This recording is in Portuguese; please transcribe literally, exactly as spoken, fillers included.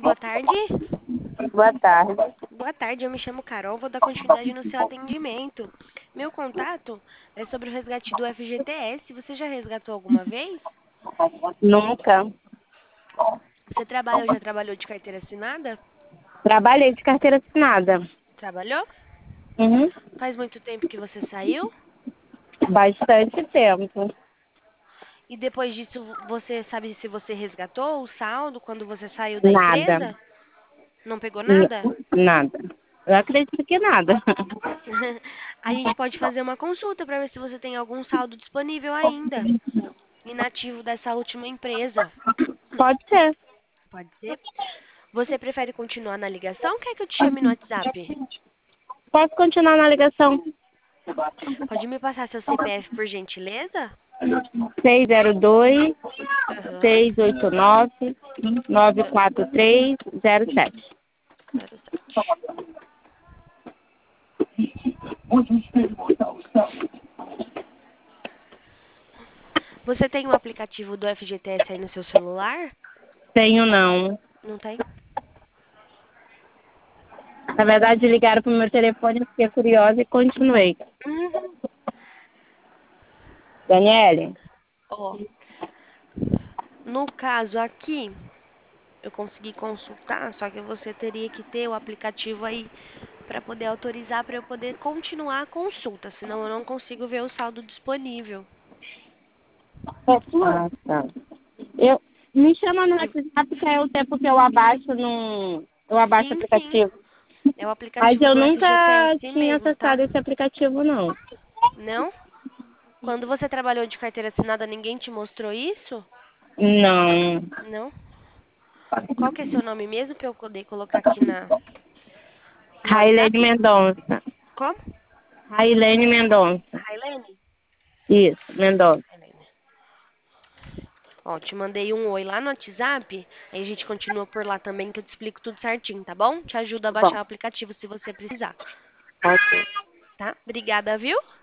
boa tarde. Boa tarde. Boa tarde, eu me chamo Carol, vou dar continuidade no seu atendimento. Meu contato é sobre o resgate do F G T S. Você já resgatou alguma vez? Nunca. Você trabalha ou já trabalhou de carteira assinada? Trabalhei de carteira assinada. Trabalhou? Uhum. Faz muito tempo que você saiu? Bastante tempo. E depois disso, você sabe se você resgatou o saldo quando você saiu da Nada. empresa? Não pegou N- nada? nada. Eu acredito que nada. A gente pode fazer uma consulta para ver se você tem algum saldo disponível ainda, inativo dessa última empresa. Pode ser. Pode ser? Você prefere continuar na ligação ou quer que eu te chame no WhatsApp? Posso continuar na ligação? Pode me passar seu C P F, por gentileza? seis zero dois, Aham. seis oito nove, nove quatro três zero sete. zero sete. Você tem o aplicativo do F G T S aí no seu celular? Tenho não. Não tem? Na verdade, ligaram pro meu telefone, eu fiquei curiosa e continuei. Uhum. Daniele? Ó, no caso aqui, eu consegui consultar, só que você teria que ter o aplicativo aí para poder autorizar para eu poder continuar a consulta, senão eu não consigo ver o saldo disponível. Ah, tá. Eu, me chama no E- WhatsApp que é o tempo que eu abaixo no. Eu abaixo o Sim, sim. aplicativo. É o Mas aplicativo eu do nunca F G T S tinha mesmo, tá? acessado esse aplicativo, não. Não? Quando você trabalhou de carteira assinada, ninguém te mostrou isso? Não. Não? Qual que é seu nome mesmo para eu poder colocar aqui na no Railene WhatsApp? Mendonça. Como? Railene Mendonça. Railene? Isso, Mendonça. Railene. Ó, te mandei um oi lá no WhatsApp, aí a gente continua por lá também que eu te explico tudo certinho, tá bom? Te ajuda a Tá bom. baixar o aplicativo se você precisar, Ok. tá? Obrigada, viu?